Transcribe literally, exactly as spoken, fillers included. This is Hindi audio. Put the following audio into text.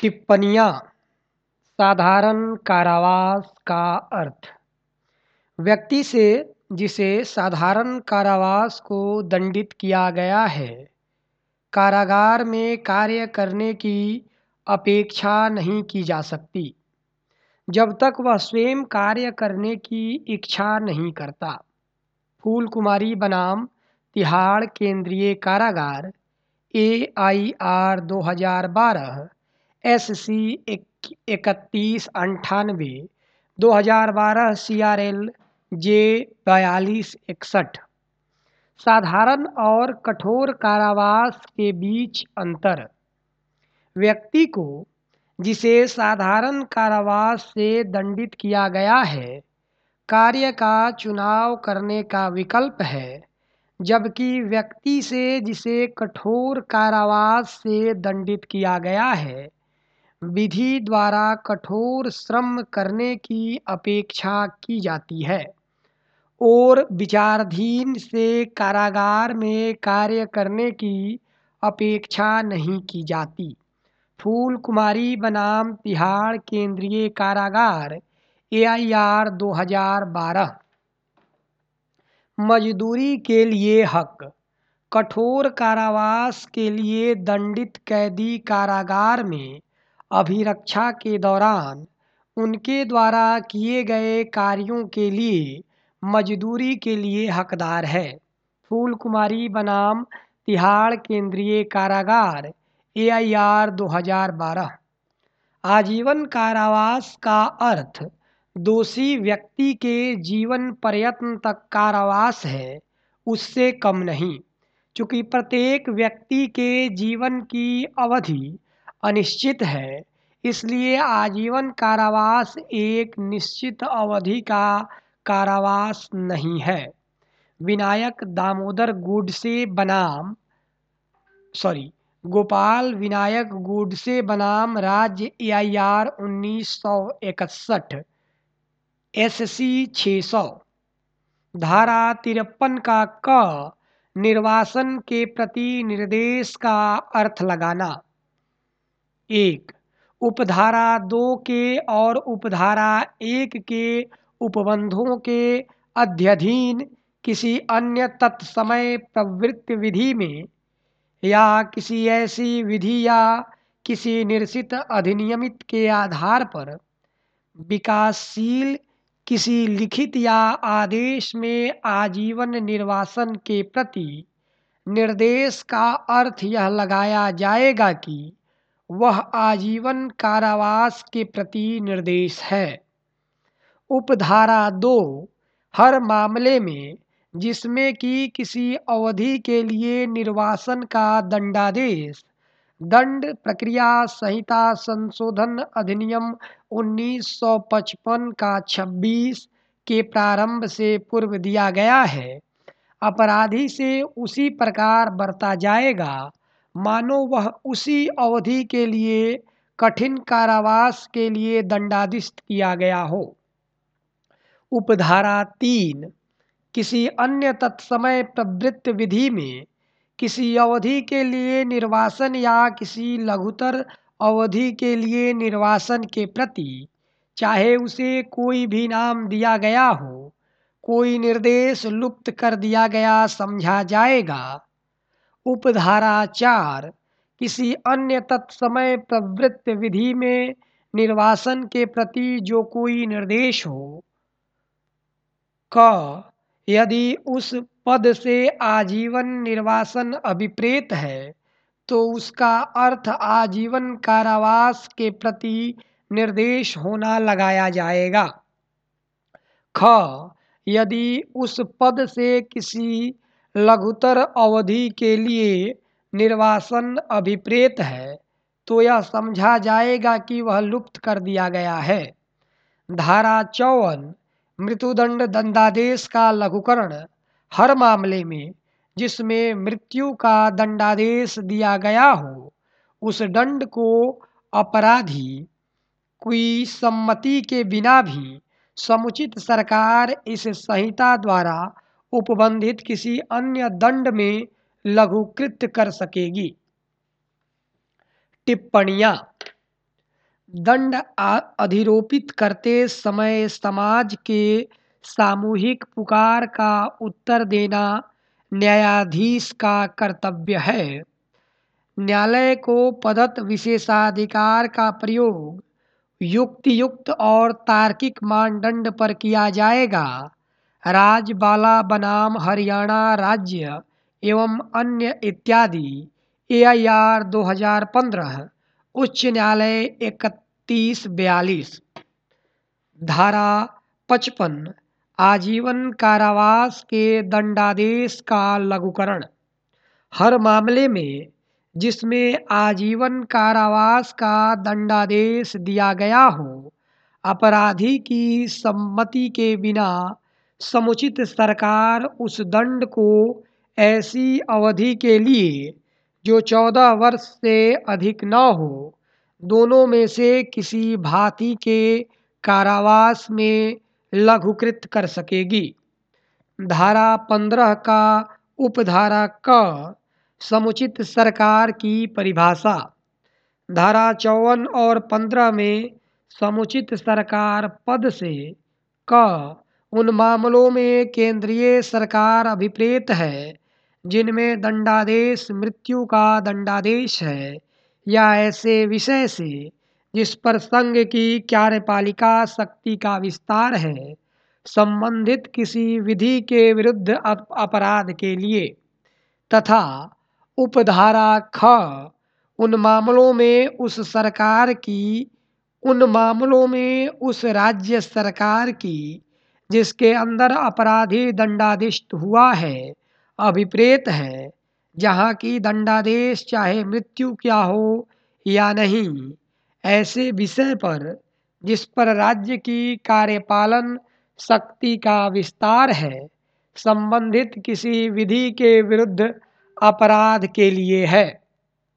टिप्पणियाँ। साधारण कारावास का अर्थ। व्यक्ति से जिसे साधारण कारावास को दंडित किया गया है, कारागार में कार्य करने की अपेक्षा नहीं की जा सकती जब तक वह स्वयं कार्य करने की इच्छा नहीं करता। फूल कुमारी बनाम तिहाड़ केंद्रीय कारागार, ए आई आर दो हज़ार बारह, एस सी इकतीस अंठानवे, दो हज़ार बारह, सी आर एल जे बयालीस इकसठ। साधारण और कठोर कारावास के बीच अंतर। व्यक्ति को जिसे साधारण कारावास से दंडित किया गया है, कार्य का चुनाव करने का विकल्प है, जबकि व्यक्ति से जिसे कठोर कारावास से दंडित किया गया है, विधि द्वारा कठोर श्रम करने की अपेक्षा की जाती है और विचाराधीन से कारागार में कार्य करने की अपेक्षा नहीं की जाती। फूल कुमारी बनाम तिहाड़ केंद्रीय कारागार, ए आई आर दो हज़ार बारह। मजदूरी के लिए हक। कठोर कारावास के लिए दंडित कैदी कारागार में अभिरक्षा के दौरान उनके द्वारा किए गए कार्यों के लिए मजदूरी के लिए हकदार है। फूल कुमारी बनाम तिहाड़ केंद्रीय कारागार, ए आई आर दो हज़ार बारह। आजीवन कारावास का अर्थ दोषी व्यक्ति के जीवन पर्यंत तक कारावास है, उससे कम नहीं। चूँकि प्रत्येक व्यक्ति के जीवन की अवधि अनिश्चित है, इसलिए आजीवन कारावास एक निश्चित अवधि का कारावास नहीं है। विनायक दामोदर गोडसे बनाम सॉरी गोपाल विनायक गोडसे बनाम राज्य, ए आई आर उन्नीस सौ इकसठ, एस सी छः सौ। धारा तिरपन का क निर्वासन के प्रति निर्देश का अर्थ लगाना। एक, उपधारा दो के और उपधारा एक के उपबंधों के अध्ययन किसी अन्य तत्समय प्रवृत्ति विधि में या किसी ऐसी विधि या किसी निश्चित अधिनियमित के आधार पर विकासशील किसी लिखित या आदेश में आजीवन निर्वासन के प्रति निर्देश का अर्थ यह लगाया जाएगा कि वह आजीवन कारावास के प्रति निर्देश है। उपधारा दो हर मामले में जिसमें कि किसी अवधि के लिए निर्वासन का दंडादेश दंड प्रक्रिया संहिता संशोधन अधिनियम उन्नीस सौ पचपन का छब्बीस के प्रारंभ से पूर्व दिया गया है, अपराधी से उसी प्रकार बरता जाएगा मानो वह उसी अवधि के लिए कठिन कारावास के लिए दंडादेशित किया गया हो। उपधारा तीन किसी अन्य तत्समय प्रवृत्ति विधि में किसी अवधि के लिए निर्वासन या किसी लघुतर अवधि के लिए निर्वासन के प्रति, चाहे उसे कोई भी नाम दिया गया हो, कोई निर्देश लुप्त कर दिया गया समझा जाएगा। उपधारा चार किसी अन्य तत्समय प्रवृत्ति विधि में निर्वासन के प्रति जो कोई निर्देश हो, क यदि उस पद से आजीवन निर्वासन अभिप्रेत है तो उसका अर्थ आजीवन कारावास के प्रति निर्देश होना लगाया जाएगा। ख यदि उस पद से किसी लघुतर अवधि के लिए निर्वासन अभिप्रेत है तो यह समझा जाएगा कि वह लुप्त कर दिया गया है। धारा चौवन मृत्युदंड दंडादेश का लघुकरण हर मामले में जिसमें मृत्यु का दंडादेश दिया गया हो, उस दंड को अपराधी की सम्मति के बिना भी समुचित सरकार इस संहिता द्वारा उपबंधित किसी अन्य दंड में लघुकृत कर सकेगी। टिप्पणियाँ। दंड आ- अधिरोपित करते समय समाज के सामूहिक पुकार का उत्तर देना न्यायाधीश का कर्तव्य है। न्यायालय को प्रदत्त विशेषाधिकार का प्रयोग युक्तियुक्त और तार्किक मानदंड पर किया जाएगा। राजबाला बनाम हरियाणा राज्य एवं अन्य इत्यादि ए आई आर दो हज़ार पंद्रह उच्च न्यायालय इकतीस बयालीस। धारा पचपन आजीवन कारावास के दंडादेश का लघुकरण। हर मामले में जिसमें आजीवन कारावास का दंडादेश दिया गया हो, अपराधी की सम्मति के बिना समुचित सरकार उस दंड को ऐसी अवधि के लिए जो चौदह वर्ष से अधिक न हो, दोनों में से किसी भांति के कारावास में लघुकृत कर सकेगी। धारा पंद्रह का उपधारा क समुचित सरकार की परिभाषा। धारा चौवन और पंद्रह में समुचित सरकार पद से क उन मामलों में केंद्रीय सरकार अभिप्रेत है जिनमें दंडादेश मृत्यु का दंडादेश है या ऐसे विषय से जिस पर संघ की कार्यपालिका शक्ति का विस्तार है, संबंधित किसी विधि के विरुद्ध अप- अपराध के लिए। तथा उपधारा ख उन मामलों में उस सरकार की उन मामलों में उस राज्य सरकार की जिसके अंदर अपराधी दंडाधिष्ट हुआ है अभिप्रेत है, जहाँ की दंडादेश चाहे मृत्यु क्या हो या नहीं, ऐसे विषय पर जिस पर राज्य की कार्यपालन शक्ति का विस्तार है, संबंधित किसी विधि के विरुद्ध अपराध के लिए है।